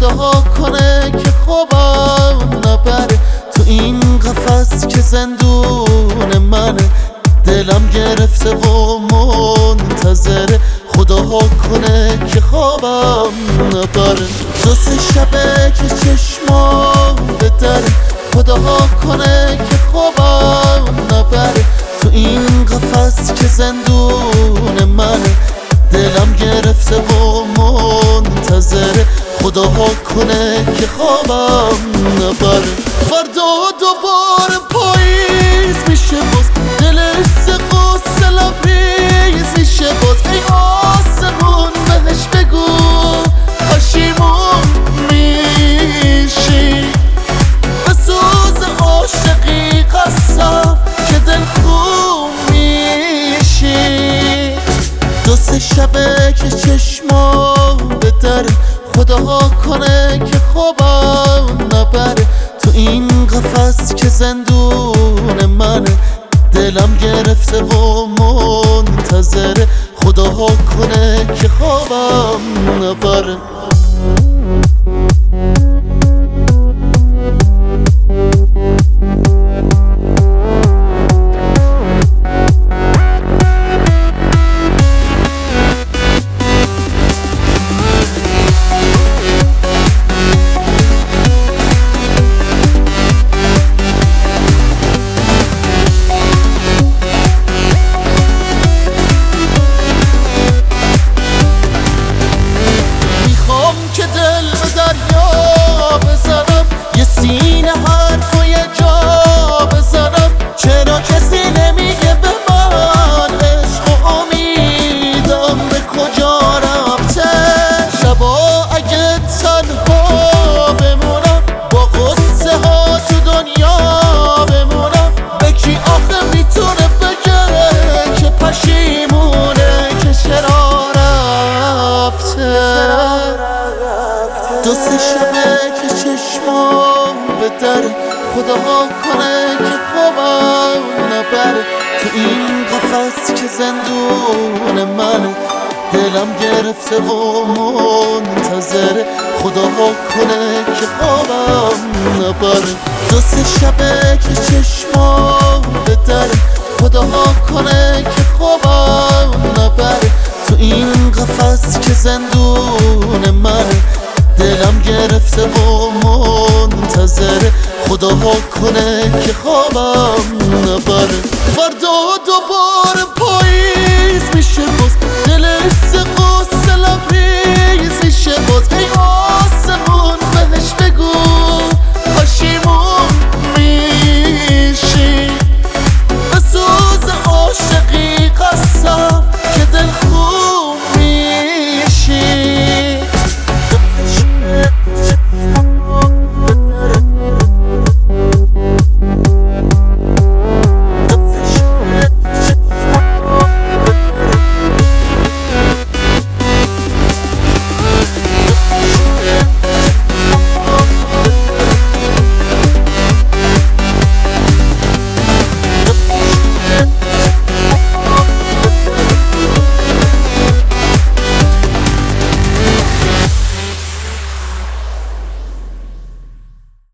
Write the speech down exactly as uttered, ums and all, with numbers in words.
خدا کنه که خوابم نبره تو این قفس که زندون منه. دلم گرفته و منتظره خدا کنه که خوابم نبره. دو سه شبه که چشمام به دره خدا کنه که خوابم نبره تو این قفس که زندون منه. دلم گرفته و منتظره خدا کنه که خوابم نبره. فردا دوباره پاییز میشه باز دلش قصه لبریز میشه باز. ای آسمون بهش بگو پشیمون میشی به سوز عاشقی قسم که دل خون میشی. دو سه شبه که چشمام به دره خدا کنه که خوابم نبره تو این قفس که زندون منه. دلم گرفته و منتظره خدا کنه که خوابم نبره. سینه حرف و یه جا بزنم چرا کسی نمیگه به من عشق و امیدم به کجا رفته. شبا اگه تنها بمونم با قصه ها تو دنیا بمونم به کی آخه میتونه بگه که پشیمونه که چرا رفته. دو سه شبه که چشمام به دره خدا کنه که خوابم نبره تو این قفس که زندون منه. دلم گرفته و منتظره خدا کنه که خوابم نبره. دو سه شبه که چشمام به دره خدا کنه که خوابم نبره تو این قفس که زندون منه. دلم گرفته و منتظره خدا کنه که خوابم